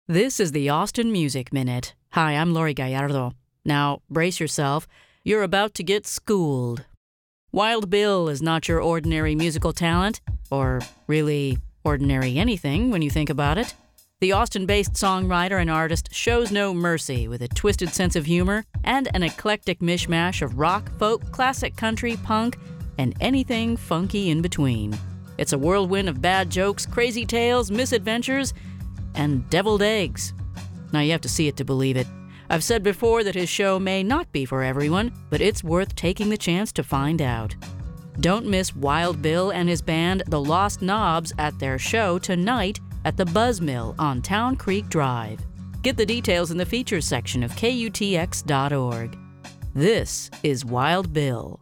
This is the Austin Music Minute. Hi, I'm Lori Gallardo. Now, brace yourself. You're about to get schooled. Wild Bill is not your ordinary musical talent, or really ordinary anything when you think about it. The Austin-based songwriter and artist shows no mercy with a twisted sense of humor and an eclectic mishmash of rock, folk, classic country, punk, and anything funky in between. It's a whirlwind of bad jokes, crazy tales, misadventures, and deviled eggs. Now you have to see it to believe it. I've said before that his show may not be for everyone, but it's worth taking the chance to find out. Don't miss Wild Bill and his band, The Lost Knobs, at their show tonight at the Buzz Mill on Town Creek Drive. Get the details in the features section of KUTX.org. This is Wild Bill.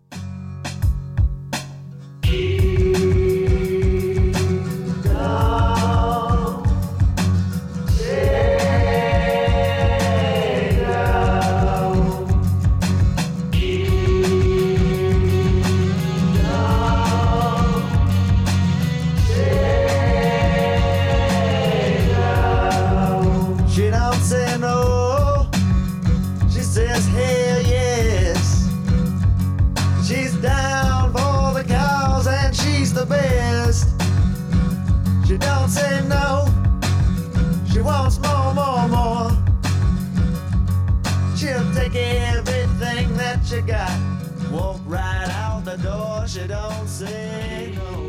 She don't say no, she says hell yes. She's down for the cause and she's the best. She don't say no, she wants more, more, more. She'll take everything that you got, walk right out the door. She don't say no.